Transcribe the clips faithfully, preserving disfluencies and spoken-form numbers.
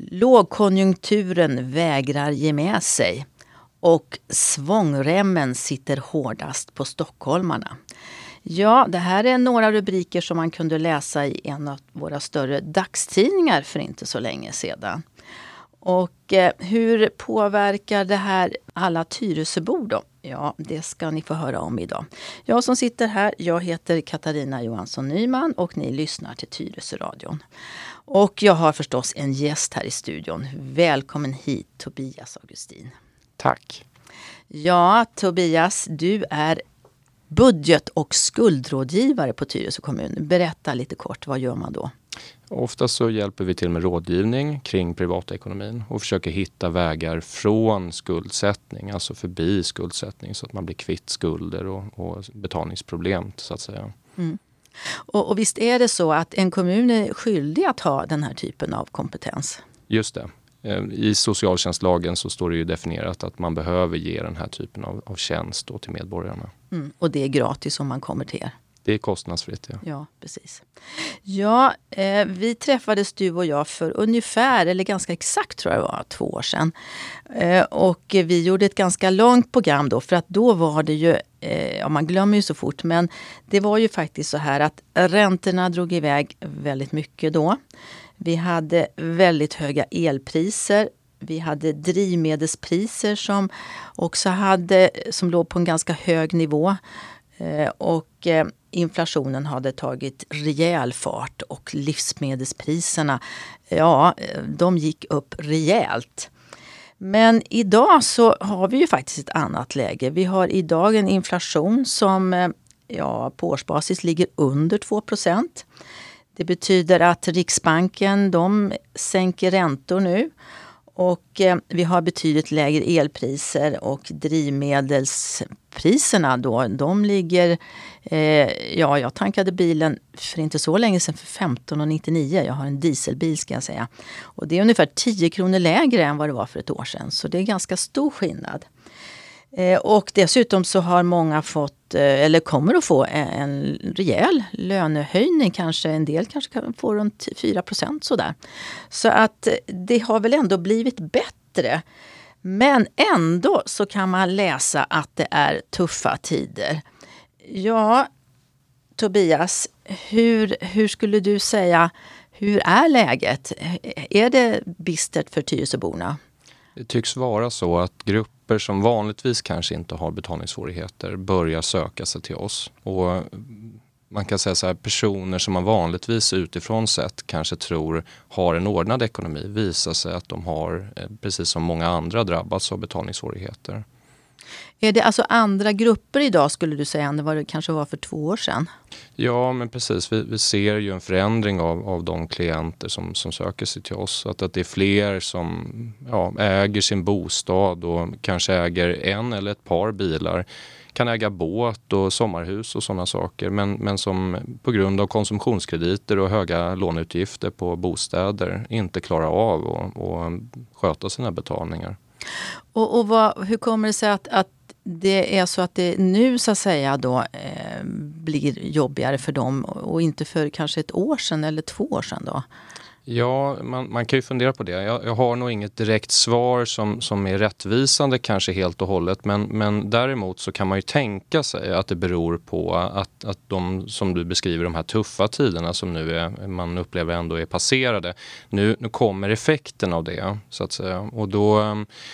Lågkonjunkturen vägrar ge med sig och svångremmen sitter hårdast på stockholmarna. Ja, det här är några rubriker som man kunde läsa i en av våra större dagstidningar för inte så länge sedan. Och eh, hur påverkar det här alla Tyresöbor då? Ja, det ska ni få höra om idag. Jag som sitter här, jag heter Katarina Johansson Nyman och ni lyssnar till Tyresöradion. Och jag har förstås en gäst här i studion. Välkommen hit, Tobias Augustin. Tack. Ja, Tobias, du är budget- och skuldrådgivare på Tyresö kommun. Berätta lite kort, vad gör man då? Oftast så hjälper vi till med rådgivning kring privatekonomin och försöker hitta vägar från skuldsättning, alltså förbi skuldsättning så att man blir kvitt skulder och, och betalningsproblem så att säga. Mm. Och, och visst är det så att en kommun är skyldig att ha den här typen av kompetens? Just det. I socialtjänstlagen så står det ju definierat att man behöver ge den här typen av, av tjänst då till medborgarna. Mm. Och det är gratis om man kommer till er? Det är kostnadsfritt, ja. Ja, precis. Ja, eh, vi träffades du och jag för ungefär, eller ganska exakt tror jag det var, två år sedan. Eh, och vi gjorde ett ganska långt program då, för att då var det ju, eh, ja man glömmer ju så fort, men det var ju faktiskt så här att räntorna drog iväg väldigt mycket då. Vi hade väldigt höga elpriser. Vi hade drivmedelspriser som också hade, som låg på en ganska hög nivå. Eh, och eh, inflationen hade tagit rejäl fart och livsmedelspriserna, ja, de gick upp rejält. Men idag så har vi ju faktiskt ett annat läge. Vi har idag en inflation som eh, ja, på årsbasis ligger under två procent. Det betyder att Riksbanken, de sänker räntor nu. Och eh, vi har betydligt lägre elpriser och drivmedelspriserna då, de ligger, eh, ja jag tankade bilen för inte så länge sedan för femton nittionio. Jag har en dieselbil ska jag säga. Och det är ungefär tio kronor lägre än vad det var för ett år sedan. Så det är ganska stor skillnad. Eh, och dessutom så har många fått, eh, eller kommer att få en, en rejäl lönehöjning. Kanske en del kanske kan få runt fyra procent sådär. Så att det har väl ändå blivit bättre. Men ändå så kan man läsa att det är tuffa tider. Ja, Tobias, hur, hur skulle du säga, hur är läget? Är det bistert för Tyresöborna? Det tycks vara så att grupper som vanligtvis kanske inte har betalningssvårigheter börjar söka sig till oss. Och man kan säga så här, personer som man vanligtvis utifrån sett kanske tror har en ordnad ekonomi visar sig att de har, precis som många andra, drabbats av betalningssvårigheter. Är det alltså andra grupper idag skulle du säga än vad det kanske var för två år sedan? Ja, men precis. Vi, vi ser ju en förändring av, av de klienter som, som söker sig till oss. Att, att det är fler som ja, äger sin bostad och kanske äger en eller ett par bilar. Kan äga båt och sommarhus och sådana saker. Men, men som på grund av konsumtionskrediter och höga låneutgifter på bostäder inte klarar av att och sköta sina betalningar. Och, och vad, hur kommer det sig att, att det är så att det nu så att säga då eh, blir jobbigare för dem och inte för kanske ett år sedan eller två år sedan då? Ja, man, man kan ju fundera på det. Jag, jag har nog inget direkt svar som, som är rättvisande kanske helt och hållet. Men, men däremot så kan man ju tänka sig att det beror på att, att de som du beskriver, de här tuffa tiderna som nu är, man upplever ändå är passerade. Nu, nu kommer effekten av det så att säga. Och då...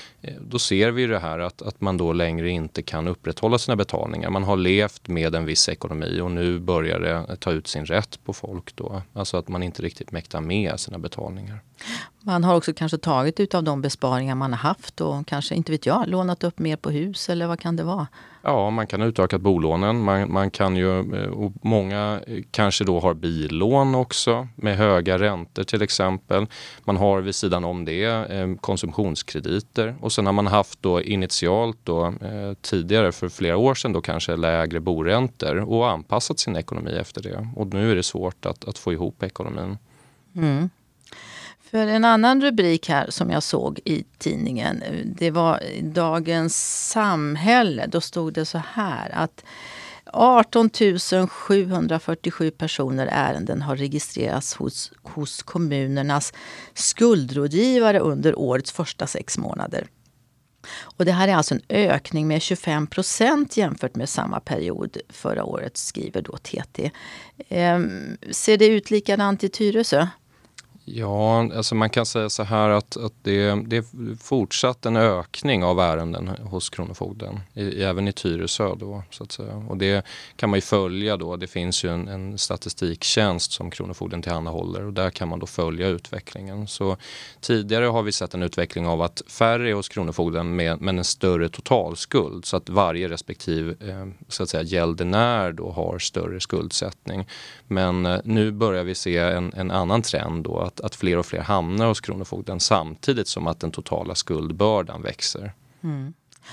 Då ser vi det här att, att man då längre inte kan upprätthålla sina betalningar. Man har levt med en viss ekonomi och nu börjar det ta ut sin rätt på folk då. Alltså att man inte riktigt mäktar med sina betalningar. Man har också kanske tagit ut av de besparingar man har haft och kanske, inte vet jag, lånat upp mer på hus eller vad kan det vara? Ja, man kan utöka bolånen. Man, man kan ju, och många kanske då har billån också med höga räntor till exempel. Man har vid sidan om det eh, konsumtionskrediter och sen har man haft då initialt då eh, tidigare för flera år sedan då kanske lägre boräntor och anpassat sin ekonomi efter det. Och nu är det svårt att, att få ihop ekonomin. Mm. För en annan rubrik här som jag såg i tidningen, det var Dagens Samhälle. Då stod det så här att arton tusen sjuhundrafyrtiosju personer ärenden har registrerats hos, hos kommunernas skuldrådgivare under årets första sex månader. Och det här är alltså en ökning med tjugofem procent jämfört med samma period förra året, skriver då T T. Eh, ser det ut likadant i Tyresö? Ja, alltså man kan säga så här att, att det, det är fortsatt en ökning av ärenden hos Kronofogden, i, även i Tyresö då, så att säga. Och det kan man ju följa då. Det finns ju en, en statistiktjänst som Kronofogden tillhandahåller och där kan man då följa utvecklingen. Så tidigare har vi sett en utveckling av att färre är hos Kronofogden med, med en större totalskuld, så att varje respektive eh, så att säga gäldenär då har större skuldsättning. Men eh, nu börjar vi se en, en annan trend då, att att fler och fler hamnar hos Kronofogden samtidigt som att den totala skuldbördan växer. Mm.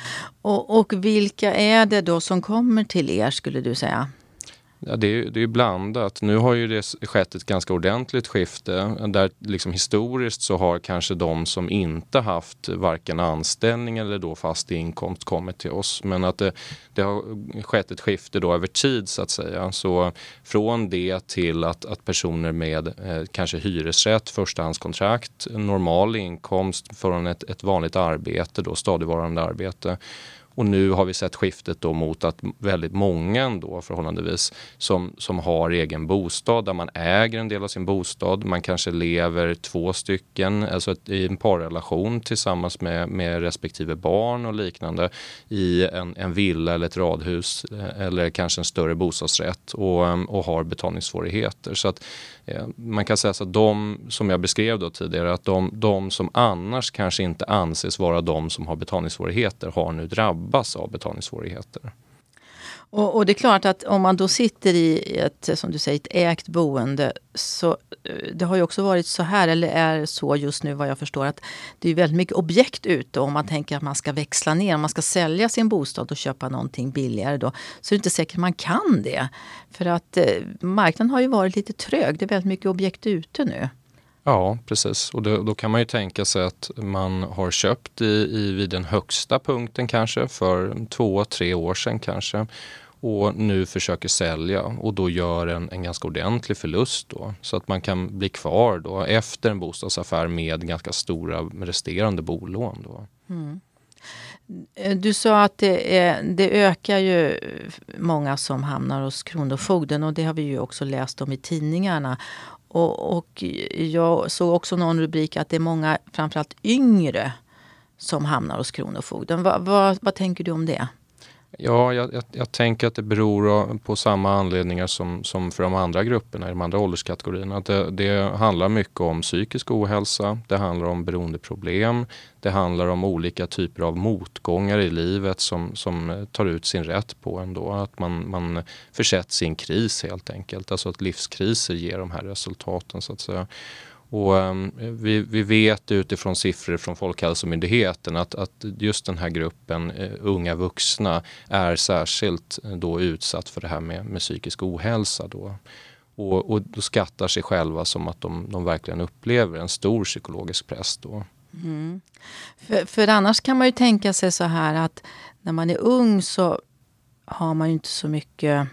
Och, och vilka är det då som kommer till er, skulle du säga? Ja, det är, det är blandat. Nu har ju det skett ett ganska ordentligt skifte där liksom historiskt så har kanske de som inte haft varken anställning eller då fast inkomst kommit till oss. Men att det, det har skett ett skifte då över tid, så att säga. Så från det till att, att personer med eh, kanske hyresrätt, förstahandskontrakt, normal inkomst från ett, ett vanligt arbete, då stadigvarande arbete. Och nu har vi sett skiftet då mot att väldigt många då förhållandevis som, som har egen bostad, där man äger en del av sin bostad. Man kanske lever två stycken, alltså ett, i en parrelation tillsammans med, med respektive barn och liknande i en, en villa eller ett radhus eller kanske en större bostadsrätt och, och har betalningssvårigheter. Så att eh, man kan säga så att de som jag beskrev då tidigare, att de, de som annars kanske inte anses vara de som har betalningssvårigheter har nu drabbats av betalningssvårigheter. Och, och det är klart att om man då sitter i ett, som du säger, ett ägt boende, så det har ju också varit så här, eller är så just nu vad jag förstår, att det är väldigt mycket objekt ute om man tänker att man ska växla ner, om man ska sälja sin bostad och köpa någonting billigare då, så är det inte säkert man kan det. För att eh, marknaden har ju varit lite trög, det är väldigt mycket objekt ute nu. Ja, precis. Och då, då kan man ju tänka sig att man har köpt i, i vid den högsta punkten kanske för två, tre år sedan kanske. Och nu försöker sälja och då gör en, en ganska ordentlig förlust då. Så att man kan bli kvar då efter en bostadsaffär med ganska stora resterande bolån då. Mm. Du sa att det, är, det ökar ju många som hamnar hos Kronofogden, och det har vi ju också läst om i tidningarna. Och, och jag såg också någon rubrik att det är många, framförallt yngre, som hamnar hos Kronofogden. Va, va, vad tänker du om det? Ja, jag, jag, jag tänker att det beror på samma anledningar som, som för de andra grupperna, i de andra ålderskategorierna. Att det, det handlar mycket om psykisk ohälsa, det handlar om beroendeproblem, det handlar om olika typer av motgångar i livet som, som tar ut sin rätt på en då. Att man, man försätts i en kris helt enkelt, alltså att livskriser ger de här resultaten, så att säga. Och um, vi, vi vet utifrån siffror från Folkhälsomyndigheten att, att just den här gruppen uh, unga vuxna är särskilt uh, då utsatt för det här med, med psykisk ohälsa då. Och, och då skattar sig själva som att de, de verkligen upplever en stor psykologisk press då. Mm. För, för annars kan man ju tänka sig så här att när man är ung så har man ju inte så mycket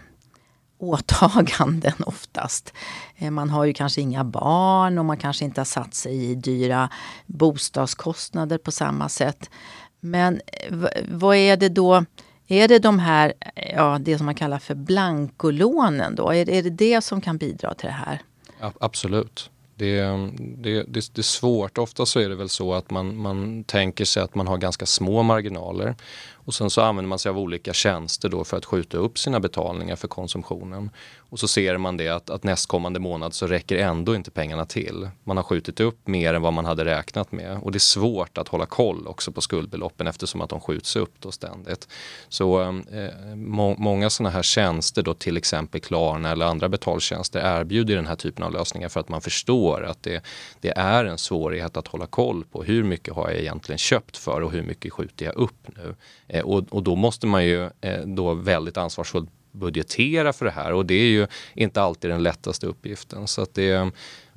åtaganden oftast. Man har ju kanske inga barn och man kanske inte har satt sig i dyra bostadskostnader på samma sätt. Men v- vad är det då? Är det de här, ja, det som man kallar för blankolånen då? Är, är det det som kan bidra till det här? Ja, absolut. Det, det, det, det är svårt. Ofta så är det väl så att man, man tänker sig att man har ganska små marginaler. Och sen så använder man sig av olika tjänster då för att skjuta upp sina betalningar för konsumtionen. Och så ser man det att, att nästkommande månad så räcker ändå inte pengarna till. Man har skjutit upp mer än vad man hade räknat med. Och det är svårt att hålla koll också på skuldbeloppen eftersom att de skjuts upp då ständigt. Så eh, må, många sådana här tjänster då, till exempel Klarna eller andra betaltjänster, erbjuder den här typen av lösningar för att man förstår att det, det är en svårighet att hålla koll på hur mycket har jag egentligen köpt för och hur mycket skjuter jag upp nu. Eh, och, och då måste man ju eh, då väldigt ansvarsfullt budgetera för det här, och det är ju inte alltid den lättaste uppgiften. Så att det,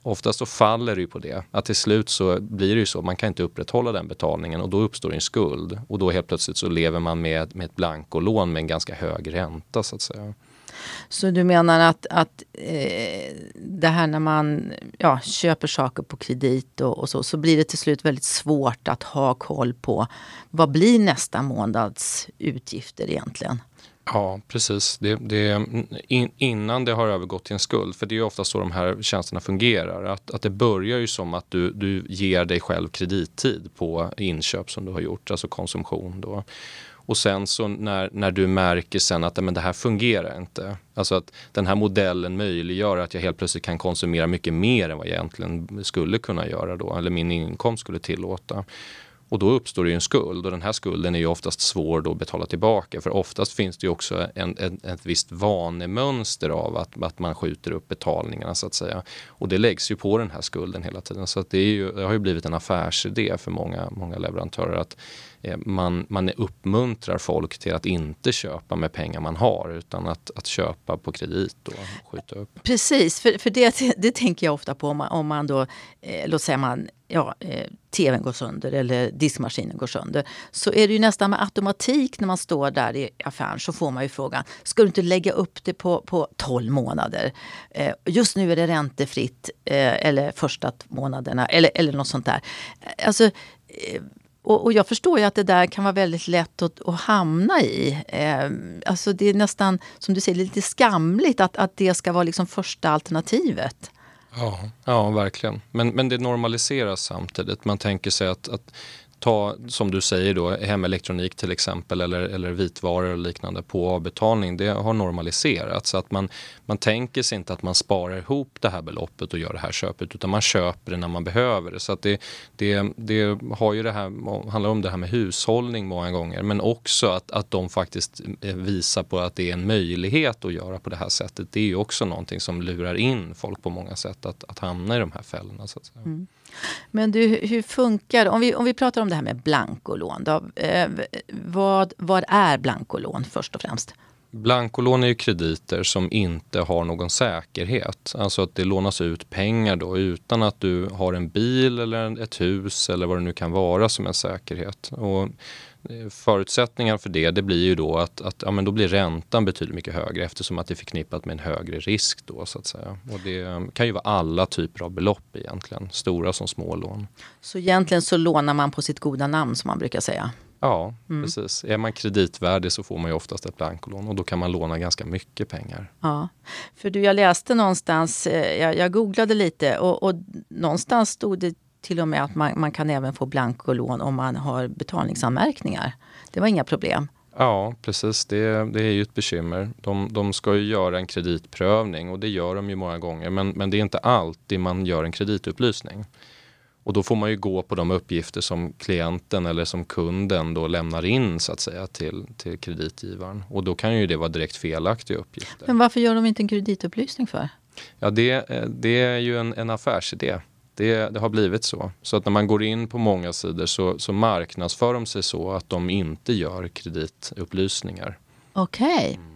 oftast så faller det ju på det. Att till slut så blir det ju så, man kan inte upprätthålla den betalningen och då uppstår en skuld. Och då helt plötsligt så lever man med, med ett blankolån med en ganska hög ränta så att säga. Så du menar att, att eh, det här när man ja, köper saker på kredit och, och så, så blir det till slut väldigt svårt att ha koll på vad blir nästa månads utgifter egentligen? Ja, precis. Det, det, in, innan det har övergått till en skuld. För det är ju ofta så de här tjänsterna fungerar. Att, att det börjar ju som att du, du ger dig själv kredittid på inköp som du har gjort, alltså konsumtion då. Och sen så när, när du märker sen att men det här fungerar inte. Alltså att den här modellen möjliggör att jag helt plötsligt kan konsumera mycket mer än vad jag egentligen skulle kunna göra då. Eller min inkomst skulle tillåta. Och då uppstår det ju en skuld och den här skulden är ju oftast svår då att betala tillbaka. För oftast finns det ju också en, en, ett visst vanemönster av att, att man skjuter upp betalningarna så att säga. Och det läggs ju på den här skulden hela tiden. Så att det, är ju, det har ju blivit en affärsidé för många, många leverantörer att eh, man, man uppmuntrar folk till att inte köpa med pengar man har utan att, att köpa på kredit och skjuta upp. Precis, för, för det, det tänker jag ofta på om man, om man då, eh, låt säga man ja, eh, tvn går sönder eller diskmaskinen går sönder, så är det ju nästan med automatik när man står där i affären så får man ju frågan, ska du inte lägga upp det på, på tolv månader? Eh, just nu är det räntefritt eh, eller första månaderna eller, eller något sånt där. Alltså, eh, och, och jag förstår ju att det där kan vara väldigt lätt att, att hamna i. Eh, alltså det är nästan, som du säger, lite skamligt att, att det ska vara liksom första alternativet. Ja, ja verkligen. Men, men det normaliseras samtidigt. Man tänker sig att, att ta, som du säger då, hemelektronik till exempel eller, eller vitvaror och liknande på avbetalning, det har normaliserats. Så att man, man tänker sig inte att man sparar ihop det här beloppet och gör det här köpet utan man köper det när man behöver det. Så att det, det, det har ju det här, handlar om det här med hushållning många gånger men också att, att de faktiskt visar på att det är en möjlighet att göra på det här sättet. Det är ju också någonting som lurar in folk på många sätt att, att hamna i de här fällorna så att säga. Mm. Men du, hur funkar det? Om vi, om vi pratar om det här med blankolån då, eh, vad, vad är blankolån först och främst? Blankolån är ju krediter som inte har någon säkerhet. Alltså att det lånas ut pengar då utan att du har en bil eller ett hus eller vad det nu kan vara som en säkerhet. Och förutsättningar för det, det blir ju då att, att ja, men då blir räntan betydligt mycket högre eftersom att det är förknippat med en högre risk då så att säga. Och det kan ju vara alla typer av belopp egentligen, stora som små lån. Så egentligen så lånar man på sitt goda namn som man brukar säga? Ja, mm. precis. Är man kreditvärdig så får man ju oftast ett blankolån och då kan man låna ganska mycket pengar. Ja, för du, jag läste någonstans, jag, jag googlade lite och, och någonstans stod det till och med att man, man kan även få blankolån om man har betalningsanmärkningar. Det var inga problem. Ja, precis. Det, det är ju ett bekymmer. De, de ska ju göra en kreditprövning och det gör de ju många gånger. Men, men det är inte alltid man gör en kreditupplysning. Och då får man ju gå på de uppgifter som klienten eller som kunden då lämnar in så att säga till, till kreditgivaren. Och då kan ju det vara direkt felaktiga uppgifter. Men varför gör de inte en kreditupplysning för? Ja, det, det är ju en, en affärsidé. Det, det har blivit så. Så att när man går in på många sidor så, så marknadsför de sig så att de inte gör kreditupplysningar. Okej. Okay. Mm.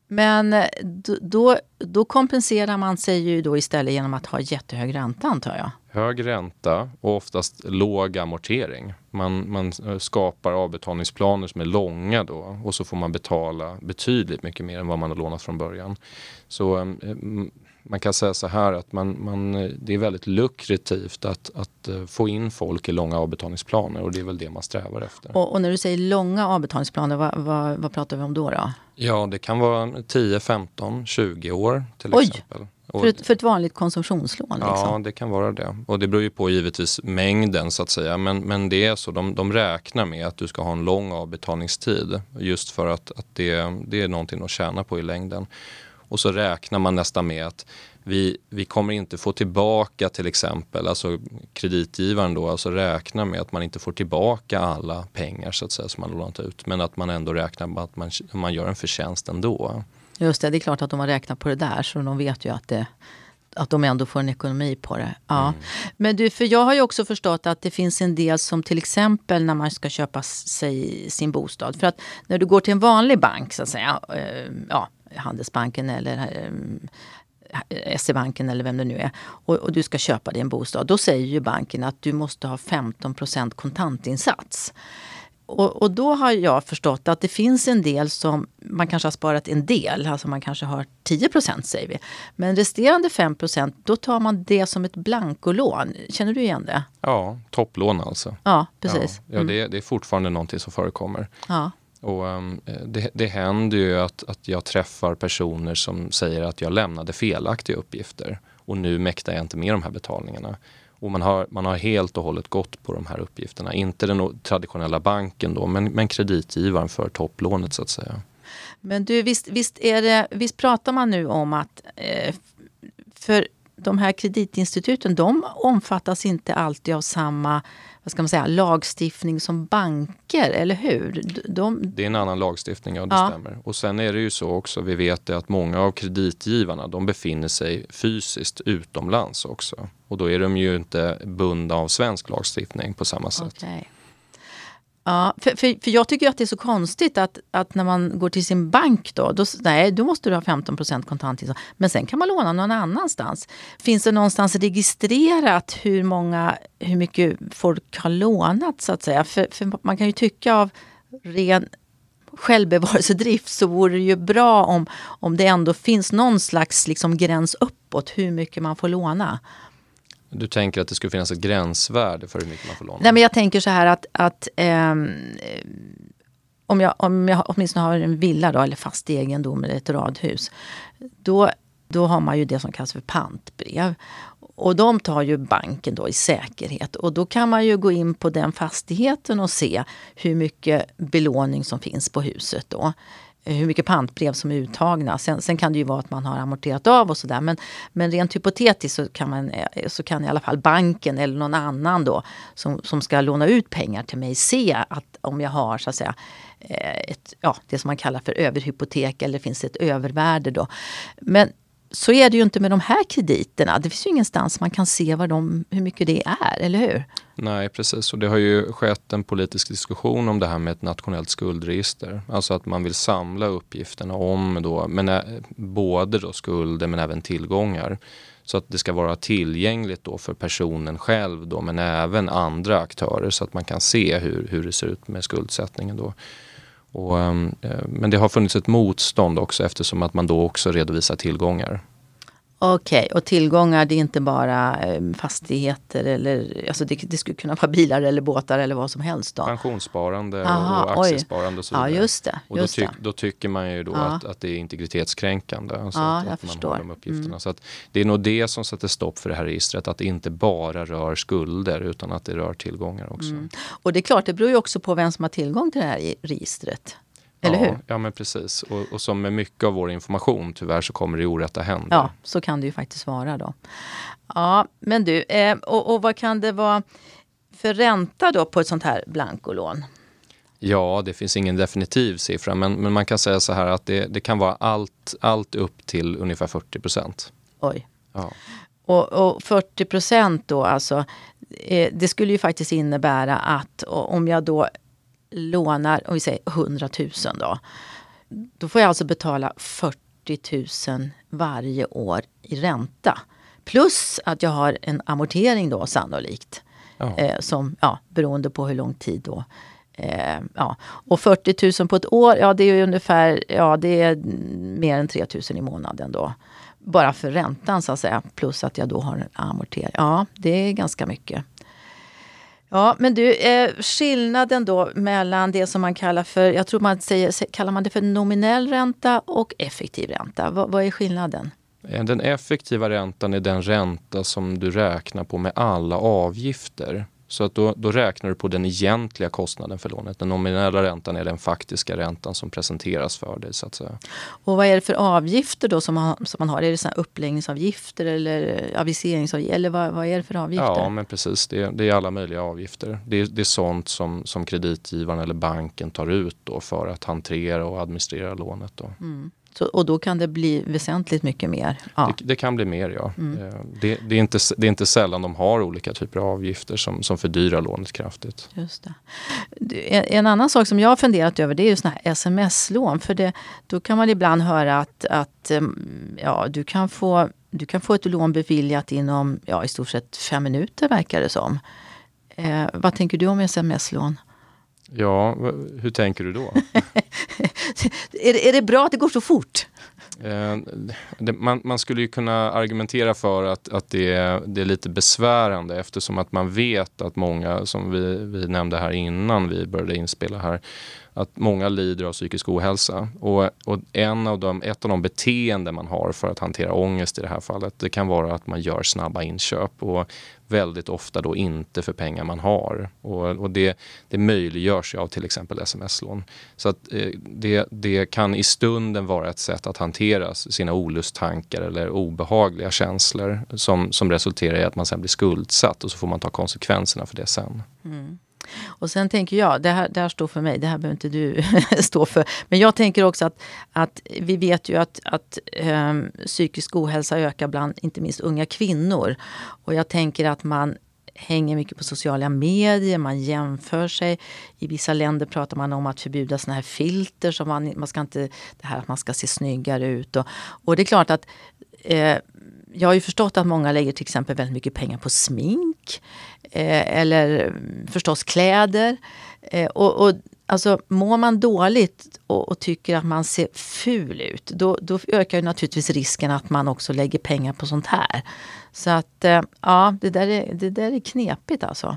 Men då, då kompenserar man sig ju då istället genom att ha jättehög ränta antar jag. Hög ränta och oftast låg amortering. Man, man skapar avbetalningsplaner som är långa då och så får man betala betydligt mycket mer än vad man har lånat från början. Så man kan säga så här att man, man, det är väldigt lukrativt att, att få in folk i långa avbetalningsplaner och det är väl det man strävar efter. Och, och när du säger långa avbetalningsplaner, vad, vad, vad pratar vi om då då? Ja, det kan vara tio, femton, tjugo år till Oj. exempel. För ett, för ett vanligt konsumtionslån? Liksom. Ja, det kan vara det. Och det beror ju på givetvis mängden så att säga. Men, men det är så, de, de räknar med att du ska ha en lång avbetalningstid. Just för att, att det, det är någonting att tjäna på i längden. Och så räknar man nästan med att vi, vi kommer inte få tillbaka till exempel, alltså kreditgivaren då, alltså räknar med att man inte får tillbaka alla pengar så att säga som man lånat ut. Men att man ändå räknar med att man, man gör en förtjänst ändå. Just det, det är klart att de har räknat på det där så de vet ju att, det, att de ändå får en ekonomi på det. Ja. Mm. Men du, för jag har ju också förstått att det finns en del som till exempel när man ska köpa sig sin bostad. För att när du går till en vanlig bank så att säga, ja, Handelsbanken eller S E-banken eller vem det nu är, och, och du ska köpa dig en bostad, då säger ju banken att du måste ha femton procent kontantinsats. Och, och då har jag förstått att det finns en del som man kanske har sparat en del, alltså man kanske har tio procent säger vi. Men resterande fem procent, då tar man det som ett blankolån. Känner du igen det? Ja, topplån alltså. Ja, precis. Ja, ja det, det är fortfarande någonting som förekommer. Ja. Och um, det, det händer ju att, att jag träffar personer som säger att jag lämnade felaktiga uppgifter och nu mäktar jag inte med de här betalningarna. Och man har, man har helt och hållet gått på de här uppgifterna. Inte den traditionella banken då, men, men kreditgivaren för topplånet så att säga. Men du, visst, visst, är det, visst pratar man nu om att eh, för de här kreditinstituten, de omfattas inte alltid av samma, vad ska man säga, lagstiftning som banker, eller hur? De... Det är en annan lagstiftning, ja det ja. stämmer. Och sen är det ju så också, vi vet det att många av kreditgivarna, de befinner sig fysiskt utomlands också. Och då är de ju inte bundna av svensk lagstiftning på samma sätt. Okay. Ja, för, för, för jag tycker att det är så konstigt att, att när man går till sin bank då, då, nej, då måste du ha femton procent kontantinsats. Men sen kan man låna någon annanstans. Finns det någonstans registrerat hur många, hur mycket folk har lånat så att säga? För, för man kan ju tycka av ren självbevarelsedrift så vore det ju bra om, om det ändå finns någon slags liksom gräns uppåt hur mycket man får låna. Du tänker att det skulle finnas ett gränsvärde för hur mycket man får låna? Nej, men jag tänker så här att, att eh, om, jag, om jag åtminstone har en villa då, eller fast egendom eller ett radhus, då, då har man ju det som kallas för pantbrev. Och de tar ju banken då i säkerhet. Och då kan man ju gå in på den fastigheten och se hur mycket belåning som finns på huset då. Hur mycket pantbrev som är uttagna. Sen, sen kan det ju vara att man har amorterat av och sådär. Men, men rent hypotetiskt så kan, man, så kan i alla fall banken eller någon annan då som, som ska låna ut pengar till mig se att om jag har så att säga ett, ja, det som man kallar för överhypotek eller finns ett övervärde då. Men så är det ju inte med de här krediterna. Det finns ju ingenstans man kan se vad de, hur mycket det är, eller hur? Nej, precis. Och det har ju skett en politisk diskussion om det här med ett nationellt skuldregister. Alltså att man vill samla uppgifterna om då, men ä, både då skulder men även tillgångar. Så att det ska vara tillgängligt då för personen själv då, men även andra aktörer så att man kan se hur, hur det ser ut med skuldsättningen då. Och, men det har funnits ett motstånd också eftersom att man då också redovisar tillgångar. Okej, okay, och tillgångar det är inte bara fastigheter eller alltså det, det skulle kunna vara bilar eller båtar eller vad som helst då. Pensionssparande Aha, och aktiesparande och så vidare. Ja, just det. Och då, just tyck, det. då tycker man ju då ja. att, att det är integritetskränkande. Alltså ja, att, jag att man förstår. har de uppgifterna. Mm. Så att det är nog det som sätter stopp för det här registret. Att det inte bara rör skulder utan att det rör tillgångar också. Mm. Och det är klart, det beror ju också på vem som har tillgång till det här registret. Eller ja, hur? Ja, men precis. Och, och som med mycket av vår information tyvärr så kommer det i orätta händer. Ja, så kan det ju faktiskt vara då. Ja, men du, eh, och, och vad kan det vara för ränta då på ett sånt här blankolån? Ja, det finns ingen definitiv siffra, men, men man kan säga så här att det, det kan vara allt, allt upp till ungefär fyrtio procent. Oj. Ja. Och, och fyrtio procent då, alltså, eh, det skulle ju faktiskt innebära att om jag då lånar, om vi säger hundratusen då, då får jag alltså betala fyrtio tusen varje år i ränta. Plus att jag har en amortering då sannolikt. Ja. Eh, som, ja, beroende på hur lång tid då. Eh, ja. Och fyrtio tusen på ett år, ja det är ju ungefär, ja det är mer än tre tusen i månaden då. Bara för räntan så att säga. Plus att jag då har en amortering. Ja, det är ganska mycket. Ja, men du, eh, skillnaden då mellan det som man kallar för, jag tror man säger, kallar man det för nominell ränta och effektiv ränta. V- vad är skillnaden? Den effektiva räntan är den ränta som du räknar på med alla avgifter. Så att då, då räknar du på den egentliga kostnaden för lånet. Den nominella räntan är den faktiska räntan som presenteras för dig så att säga. Och vad är det för avgifter då som man, som man har? Är det såna uppläggningsavgifter eller aviseringsavgifter? Eller vad, vad är det för avgifter? Ja, men precis. Det, det är alla möjliga avgifter. Det, det är sånt som, som kreditgivaren eller banken tar ut då för att hantera och administrera lånet då. Mm. Så, och då kan det bli väsentligt mycket mer. Ja. Det, det kan bli mer, ja. Mm. Det, det, är inte, det är inte sällan de har olika typer av avgifter som, som fördyrar lånet kraftigt. Just det. En, en annan sak som jag har funderat över, det är ju såna här sms-lån. För det, då kan man ibland höra att, att ja, du, kan få, du kan få ett lån beviljat inom ja, i stort sett fem minuter, verkar det som. Eh, vad tänker du om sms-lån? Ja, hur tänker du då? är, det, är det bra att det går så fort? Eh, det, man, man skulle ju kunna argumentera för att, att det, är, det är lite besvärande eftersom att man vet att många, som vi, vi nämnde här innan vi började inspela här, att många lider av psykisk ohälsa. Och, och en av de, ett av de beteenden man har för att hantera ångest i det här fallet, det kan vara att man gör snabba inköp och väldigt ofta då inte för pengar man har. Och, och det, det möjliggörs ju av till exempel sms-lån. Så att eh, det, det kan i stunden vara ett sätt att hantera sina olusttankar eller obehagliga känslor som, som resulterar i att man sen blir skuldsatt och så får man ta konsekvenserna för det sen. Mm. Och sen tänker jag, det här, det här står för mig, det här behöver inte du stå för. Men jag tänker också att, att vi vet ju att, att um, psykisk ohälsa ökar bland inte minst unga kvinnor. Och jag tänker att man hänger mycket på sociala medier, man jämför sig. I vissa länder pratar man om att förbjuda såna här filter, som man, man ska inte, det här att man ska se snyggare ut. Och, och det är klart att eh, jag har ju förstått att många lägger till exempel väldigt mycket pengar på smink eh, eller förstås kläder. Eh, och, och alltså mår man dåligt och, och tycker att man ser ful ut, då, då ökar ju naturligtvis risken att man också lägger pengar på sånt här. Så att eh, ja, det där är, det där är knepigt alltså.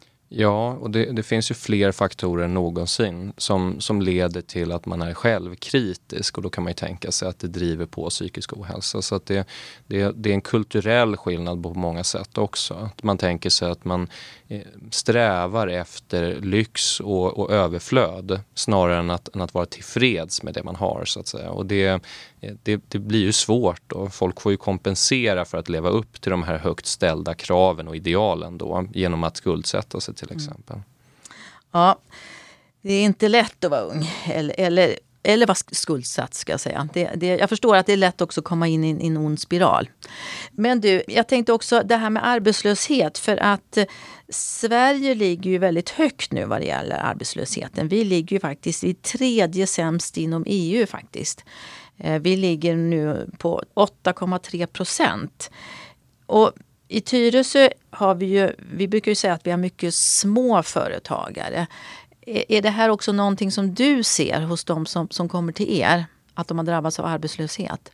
Ja, och det, det finns ju fler faktorer än någonsin som, som leder till att man är självkritisk, och då kan man ju tänka sig att det driver på psykisk ohälsa. Så att det, det, det är en kulturell skillnad på många sätt också. Att man tänker sig att man eh, strävar efter lyx och, och överflöd snarare än att, än att vara tillfreds med det man har, så att säga. Och det, det, det blir ju svårt, och folk får ju kompensera för att leva upp till de här högt ställda kraven och idealen då, genom att skuldsätta sig till exempel. Mm. Ja, det är inte lätt att vara ung eller, eller, eller vara skuldsatt, ska jag säga. Det, det, jag förstår att det är lätt också att komma in i, i en ond spiral. Men du, jag tänkte också det här med arbetslöshet, för att eh, Sverige ligger ju väldigt högt nu vad det gäller arbetslösheten. Vi ligger ju faktiskt i tredje sämst inom E U faktiskt. Eh, vi ligger nu på åtta komma tre procent. Och i Tyresö har vi ju, vi brukar ju säga att vi har mycket små företagare. Är, är det här också någonting som du ser hos de som, som kommer till er? Att de har drabbats av arbetslöshet?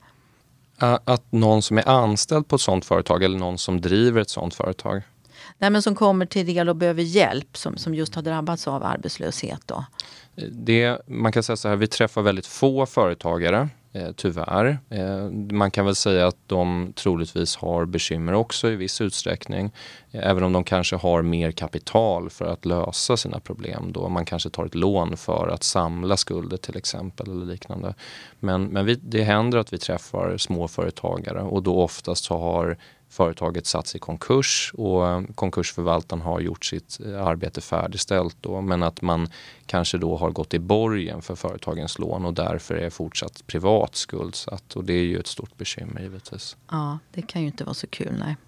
Att någon som är anställd på ett sådant företag eller någon som driver ett sådant företag? Nej, men som kommer till er och behöver hjälp, som, som just har drabbats av arbetslöshet då? Det, man kan säga så här, vi träffar väldigt få företagare. Eh, tyvärr. Eh, man kan väl säga att de troligtvis har bekymmer också i viss utsträckning. Eh, även om de kanske har mer kapital för att lösa sina problem då. Man kanske tar ett lån för att samla skulder till exempel eller liknande. Men, men vi, det händer att vi träffar småföretagare, och då oftast så har företaget satts i konkurs och konkursförvaltaren har gjort sitt arbete färdigställt då, men att man kanske då har gått i borgen för företagens lån och därför är fortsatt privat skuldsatt, och det är ju ett stort bekymmer givetvis. Ja, det kan ju inte vara så kul, nej.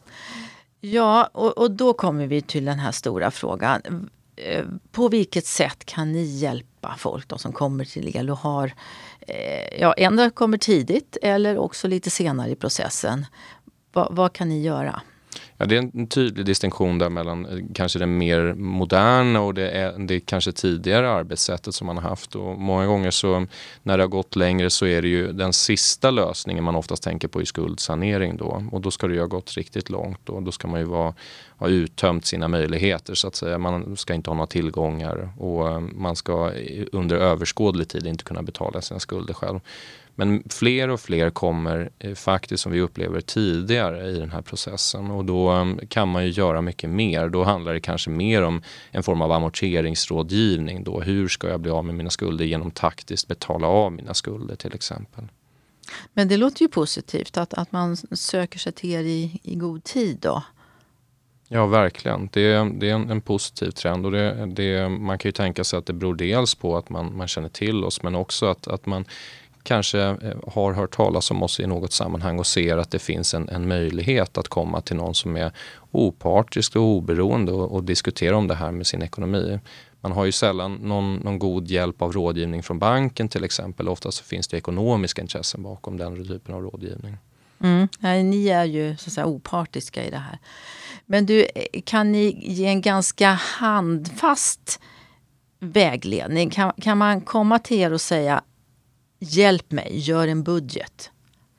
Ja, och, och då kommer vi till den här stora frågan. På vilket sätt kan ni hjälpa folk då som kommer till er och har, ja, ändå kommer tidigt eller också lite senare i processen? Va, vad kan ni göra? Ja, det är en tydlig distinktion där mellan kanske det mer moderna och det, är, det kanske tidigare arbetssättet som man har haft. Och många gånger så när det har gått längre så är det ju den sista lösningen man oftast tänker på i skuldsanering då. Och då ska det ju ha gått riktigt långt, och då ska man ju vara, ha uttömt sina möjligheter så att säga. Man ska inte ha några tillgångar och man ska under överskådlig tid inte kunna betala sina skulder själv. Men fler och fler kommer eh, faktiskt, som vi upplever tidigare i den här processen, och då um, kan man ju göra mycket mer. Då handlar det kanske mer om en form av amorteringsrådgivning då. Hur ska jag bli av med mina skulder genom taktiskt betala av mina skulder till exempel. Men det låter ju positivt att, att man söker sig till er i, i god tid då. Ja, verkligen. Det är, det är en, en positiv trend, och det, det, man kan ju tänka sig att det beror dels på att man, man känner till oss, men också att, att man kanske har hört talas om oss i något sammanhang och ser att det finns en, en möjlighet att komma till någon som är opartisk och oberoende och, och diskutera om det här med sin ekonomi. Man har ju sällan någon, någon god hjälp av rådgivning från banken till exempel. Ofta så finns det ekonomiska intressen bakom den typen av rådgivning. Mm. Ja, ni är ju så att säga opartiska i det här. Men du, kan ni ge en ganska handfast vägledning? Kan, kan man komma till er och säga hjälp mig, gör en budget?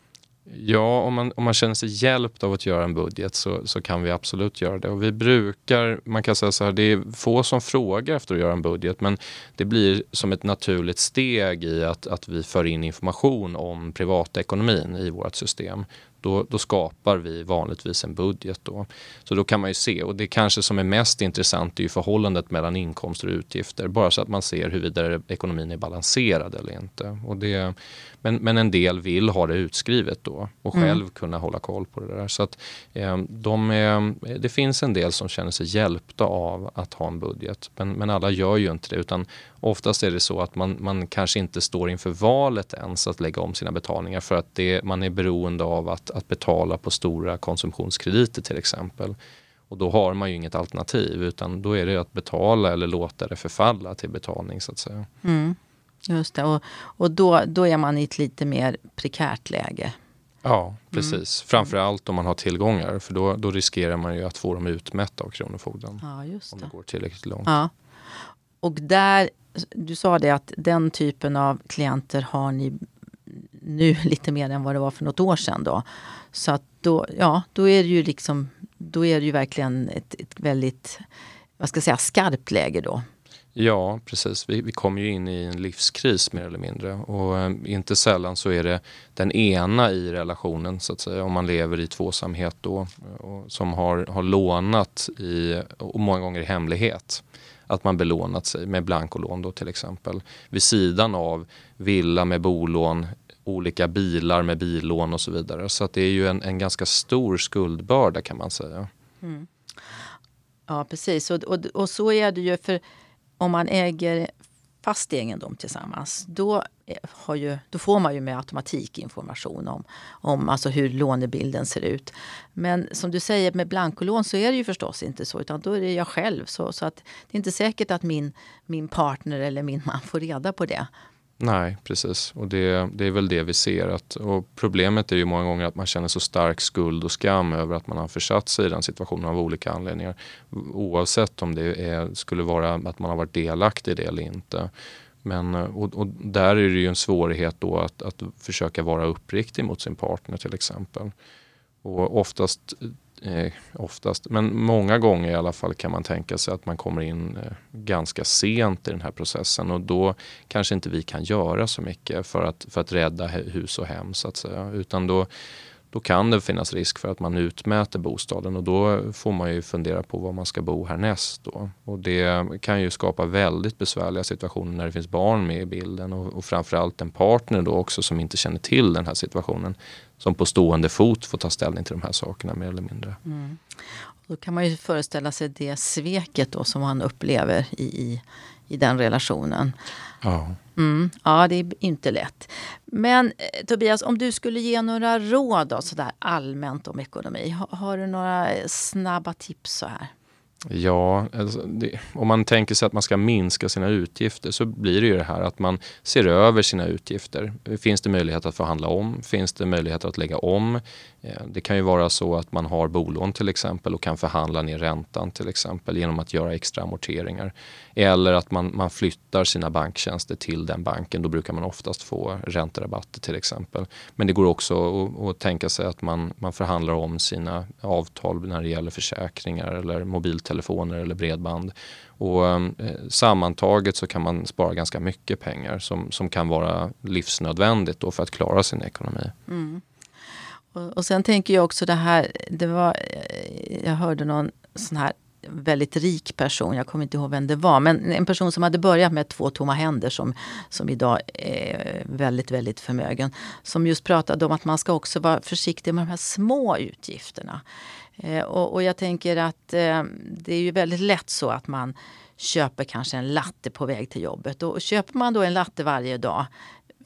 Ja, om man, om man känner sig hjälpt av att göra en budget så, så kan vi absolut göra det. Och vi brukar, man kan säga så här, det är få som frågar efter att göra en budget, men det blir som ett naturligt steg i att, att vi för in information om privatekonomin i vårt system. Då, då skapar vi vanligtvis en budget då. Så då kan man ju se, och det kanske som är mest intressant är ju förhållandet mellan inkomster och utgifter. Bara så att man ser huruvida ekonomin är balanserad eller inte. Och det, men, men en del vill ha det utskrivet då och själv mm. kunna hålla koll på det där. Så att eh, de är, det finns en del som känner sig hjälpta av att ha en budget. Men, men alla gör ju inte det, utan oftast är det så att man, man kanske inte står inför valet ens att lägga om sina betalningar för att det, man är beroende av att, att betala på stora konsumtionskrediter till exempel. Och då har man ju inget alternativ, utan då är det att betala eller låta det förfalla till betalning så att säga. Mm, just det, och, och då, då är man i ett lite mer prekärt läge. Ja, precis. Mm. Framförallt om man har tillgångar, för då, då riskerar man ju att få dem utmätta av Kronofogden. Ja, just det. Om det går tillräckligt långt. Ja. Och där, du sa det att den typen av klienter har ni nu lite mer än vad det var för något år sedan då. Så att då, ja, då är det ju liksom, då är det ju verkligen ett, ett väldigt, vad ska jag säga, skarpt läge då. Ja, precis. Vi, vi kommer ju in i en livskris mer eller mindre. Och eh, inte sällan så är det den ena i relationen, så att säga, om man lever i tvåsamhet då, och, som har, har lånat i, och många gånger i hemlighet. Att man belånat sig med blankolån då till exempel. Vid sidan av villa med bolån, olika bilar med billån och så vidare. Så att det är ju en, en ganska stor skuldbörda kan man säga. Mm. Ja, precis. Och, och, och så är det ju, för om man äger fast egendom tillsammans, då, har ju, då får man ju med automatik information om, om alltså hur lånebilden ser ut. Men som du säger, med blankolån så är det ju förstås inte så, utan då är det jag själv. Så, så att det är inte säkert att min, min partner eller min man får reda på det. Nej, precis. Och det, det är väl det vi ser. Att, och problemet är ju många gånger att man känner så stark skuld och skam över att man har försatt sig i den situationen av olika anledningar. Oavsett om det är, skulle vara att man har varit delaktig i det eller inte. Men, och, och där är det ju en svårighet då att, att försöka vara uppriktig mot sin partner till exempel. Och oftast... Eh, oftast, men många gånger i alla fall kan man tänka sig att man kommer in eh, ganska sent i den här processen, och då kanske inte vi kan göra så mycket för att, för att rädda hus och hem så att säga, utan då, då kan det finnas risk för att man utmäter bostaden, och då får man ju fundera på var man ska bo härnäst då. Och det kan ju skapa väldigt besvärliga situationer när det finns barn med i bilden, och, och framförallt en partner då också som inte känner till den här situationen, som på stående fot får ta ställning till de här sakerna mer eller mindre. Mm. Då kan man ju föreställa sig det sveket då som man upplever i, i, i den relationen. Ja. Mm. Ja, det är inte lätt. Men Tobias, om du skulle ge några råd då, sådär allmänt om ekonomi, har, har du några snabba tips så här? Ja, alltså det, om man tänker sig att man ska minska sina utgifter så blir det ju det här att man ser över sina utgifter. Finns det möjlighet att förhandla om? Finns det möjlighet att lägga om? Det kan ju vara så att man har bolån till exempel och kan förhandla ner räntan till exempel genom att göra extra amorteringar. Eller att man, man flyttar sina banktjänster till den banken. Då brukar man oftast få ränterabatter till exempel. Men det går också att, att tänka sig att man, man förhandlar om sina avtal när det gäller försäkringar eller mobiltelefoner eller bredband. Och eh, sammantaget så kan man spara ganska mycket pengar som, som kan vara livsnödvändigt då för att klara sin ekonomi. Mm. Och, och sen tänker jag också det här, det var, jag hörde någon sån här väldigt rik person, jag kommer inte ihåg vem det var, men en person som hade börjat med två tomma händer som, som idag är väldigt, väldigt förmögen, som just pratade om att man ska också vara försiktig med de här små utgifterna. Eh, och, och jag tänker att eh, det är ju väldigt lätt så att man köper kanske en latte på väg till jobbet, och köper man då en latte varje dag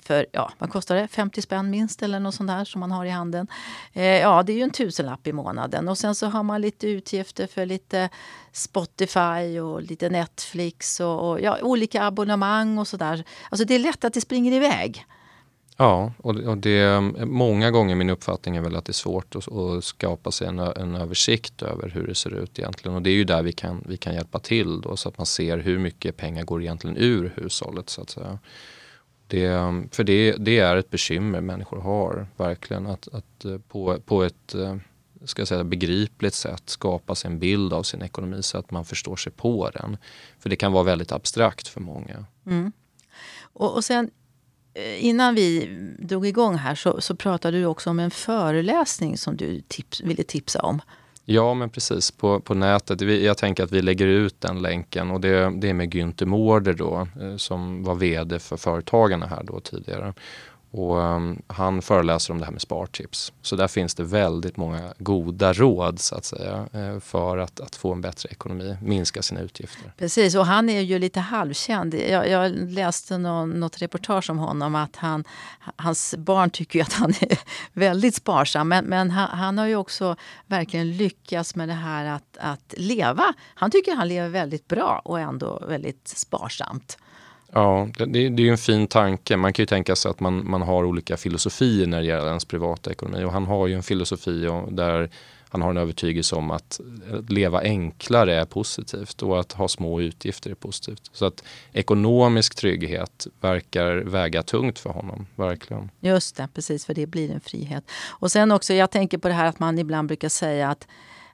för, ja, vad kostar det? femtio spänn minst eller något sånt där som man har i handen. Eh, ja, det är ju en tusenlapp i månaden. Och sen så har man lite utgifter för lite Spotify och lite Netflix och, och ja, olika abonnemang och sådär. Alltså det är lätt att det springer iväg. Ja, och, och det, många gånger min uppfattning är väl att det är svårt att, att skapa sig en, en översikt över hur det ser ut egentligen. Och det är ju där vi kan, vi kan hjälpa till då, så att man ser hur mycket pengar går egentligen ur hushållet så att säga. Det, för det, det är ett bekymmer människor har verkligen, att, att på, på ett ska jag säga, begripligt sätt skapa sig en bild av sin ekonomi så att man förstår sig på den. För det kan vara väldigt abstrakt för många. Mm. Och, och sen innan vi drog igång här så, så pratade du också om en föreläsning som du tips, ville tipsa om. Ja, men precis. På, på nätet. Vi, jag tänker att vi lägger ut den länken, och det, det är med Günther Mårder då, som var vd för Företagarna här då tidigare. Och um, han föreläser om det här med spartips. Så där finns det väldigt många goda råd så att säga för att, att få en bättre ekonomi, minska sina utgifter. Precis, och han är ju lite halvkänd. Jag, jag läste någon, något reportage om honom att han, hans barn tycker ju att han är väldigt sparsam. Men, men han, han har ju också verkligen lyckats med det här att, att leva. Han tycker han lever väldigt bra och ändå väldigt sparsamt. Ja, det, det är ju en fin tanke. Man kan ju tänka sig att man, man har olika filosofier när det gäller ens privata ekonomi. Och han har ju en filosofi där han har en övertygelse om att leva enklare är positivt och att ha små utgifter är positivt. Så att ekonomisk trygghet verkar väga tungt för honom, verkligen. Just det, precis, för det blir en frihet. Och sen också, jag tänker på det här att man ibland brukar säga att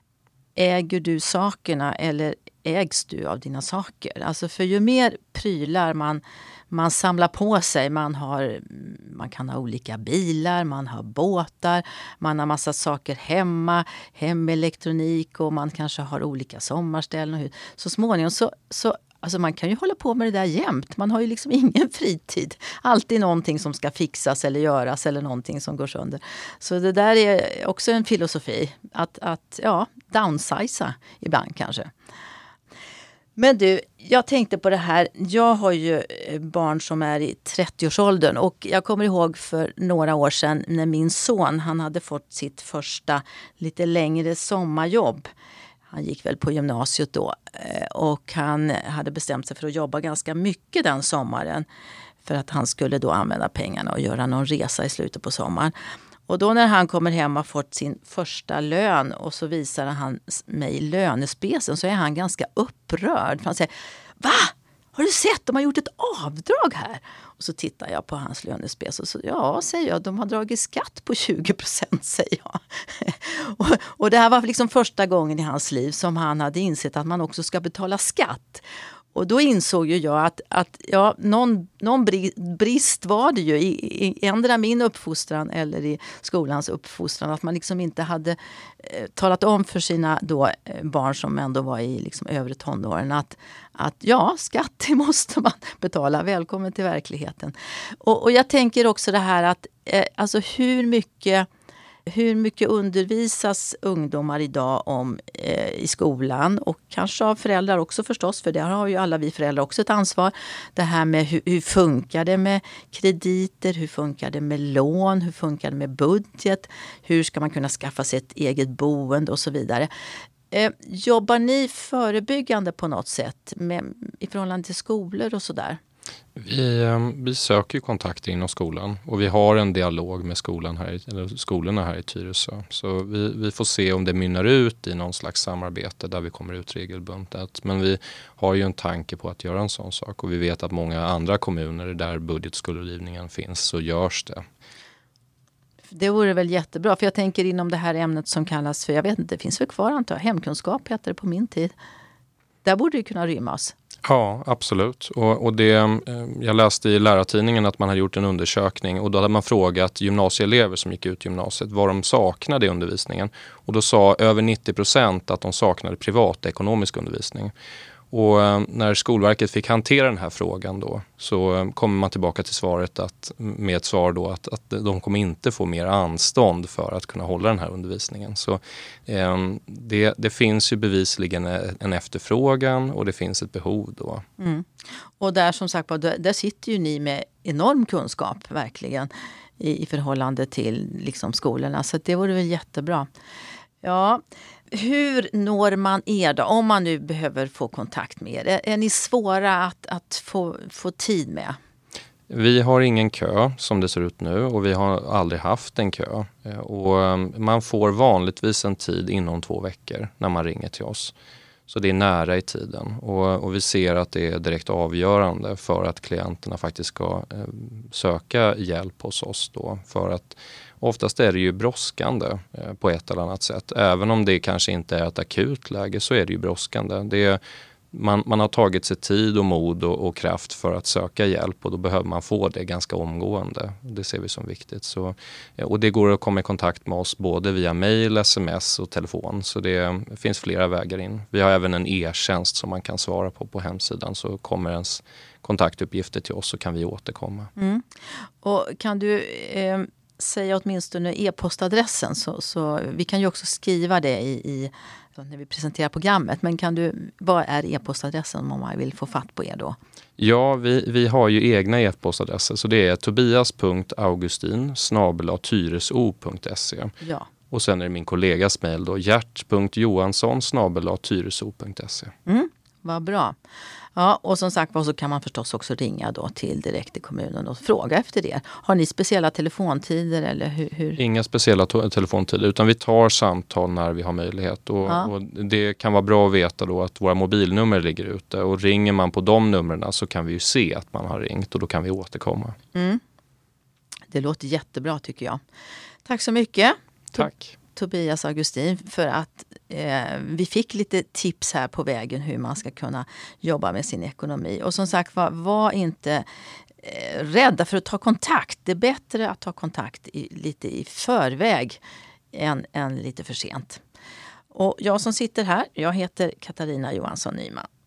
äger du sakerna eller ägs du av dina saker? Alltså för ju mer prylar man, man samlar på sig, man, har, man kan ha olika bilar, man har båtar, man har massa saker hemma, hemelektronik och man kanske har olika sommarställen. Och så småningom så, så alltså man kan ju hålla på med det där jämt. Man har ju liksom ingen fritid. Alltid någonting som ska fixas eller göras eller någonting som går sönder. Så det där är också en filosofi. Att, att ja, downsiza ibland kanske. Men du, jag tänkte på det här. Jag har ju barn som är i trettioårsåldern och jag kommer ihåg för några år sedan när min son, han hade fått sitt första lite längre sommarjobb. Han gick väl på gymnasiet då och han hade bestämt sig för att jobba ganska mycket den sommaren för att han skulle då använda pengarna och göra någon resa i slutet på sommaren. Och då när han kommer hem och har fått sin första lön och så visar han mig lönespecen så är han ganska upprörd. För han säger, va? Har du sett? De har gjort ett avdrag här. Och så tittar jag på hans lönespec och så, ja, säger jag, de har dragit skatt på tjugo procent, säger jag. och, och det här var liksom första gången i hans liv som han hade insett att man också ska betala skatt. Och då insåg ju jag att, att ja, någon, någon brist var det ju i, i ändra min uppfostran eller i skolans uppfostran. Att man liksom inte hade eh, talat om för sina då, eh, barn som ändå var i liksom, övre tonåren att, att ja, skatt det måste man betala. Välkommen till verkligheten. Och, och jag tänker också det här att eh, alltså hur mycket... Hur mycket undervisas ungdomar idag om eh, i skolan och kanske av föräldrar också förstås, för där har ju alla vi föräldrar också ett ansvar. Det här med hur, hur funkar det med krediter, hur funkar det med lån, hur funkar det med budget, hur ska man kunna skaffa sig ett eget boende och så vidare. Eh, jobbar ni förebyggande på något sätt med, i förhållande till skolor och sådär? Vi, vi söker kontakter inom skolan och vi har en dialog med skolan här i, eller skolorna här i Tyresö. Så vi, vi får se om det mynnar ut i någon slags samarbete där vi kommer ut regelbundet. Men vi har ju en tanke på att göra en sån sak och vi vet att många andra kommuner där budgetskuldrådgivningen finns så görs det. Det vore väl jättebra, för jag tänker inom det här ämnet som kallas för, jag vet inte, det finns väl kvar antar jag, hemkunskap heter det på min tid. Där borde det kunna rymmas. Ja, absolut. Och, och det, jag läste i lärartidningen att man har gjort en undersökning och då hade man frågat gymnasieelever som gick ut gymnasiet vad de saknade i undervisningen. Och då sa över nittio procent att de saknade privatekonomisk undervisning. Och eh, när Skolverket fick hantera den här frågan då, så eh, kommer man tillbaka till svaret att, med ett svar då att, att de kommer inte få mer anstånd för att kunna hålla den här undervisningen. Så eh, det, det finns ju bevisligen en efterfrågan och det finns ett behov då. Mm. Och där som sagt, där, där sitter ju ni med enorm kunskap verkligen i, i förhållande till liksom, skolorna. Så det vore väl jättebra. Ja, hur når man er då? Om man nu behöver få kontakt med er. Är, är ni svåra att, att få, få tid med? Vi har ingen kö som det ser ut nu och vi har aldrig haft en kö. Och man får vanligtvis en tid inom två veckor när man ringer till oss. Så det är nära i tiden och, och vi ser att det är direkt avgörande för att klienterna faktiskt ska eh, söka hjälp hos oss då. För att oftast är det ju brådskande eh, på ett eller annat sätt. Även om det kanske inte är ett akut läge så är det ju brådskande. Det är, man, man har tagit sig tid och mod och, och kraft för att söka hjälp och då behöver man få det ganska omgående. Det ser vi som viktigt. Så, och det går att komma i kontakt med oss både via mejl, sms och telefon. Så det finns flera vägar in. Vi har även en e-tjänst som man kan svara på på hemsidan. Så kommer ens kontaktuppgifter till oss så kan vi återkomma. Mm. Och kan du eh, säga åtminstone e-postadressen så, så vi kan ju också skriva det i, i när vi presenterar programmet. Men kan du, vad är e-postadressen om man vill få fatt på er då? Ja, vi, vi har ju egna e-postadresser. Så det är tobias punkt augustin snabel-a tyreso punkt se. Ja. Och sen är det min kollegas mejl då, gert punkt johansson snabel-a tyreso punkt se. Mm, vad bra. Ja, och som sagt så kan man förstås också ringa då till direkt i kommunen och fråga efter det. Har ni speciella telefontider eller hur? hur? Inga speciella to- telefontider utan vi tar samtal när vi har möjlighet. Och, ja. och det kan vara bra att veta då att våra mobilnummer ligger ute och ringer man på de numren så kan vi ju se att man har ringt och då kan vi återkomma. Mm. Det låter jättebra tycker jag. Tack så mycket. Tack. Tobias Augustin för att eh, vi fick lite tips här på vägen hur man ska kunna jobba med sin ekonomi. Och som sagt var, var inte eh, rädda för att ta kontakt. Det är bättre att ta kontakt i, lite i förväg än, än lite för sent. Och jag som sitter här, jag heter Katarina Johansson Nyman.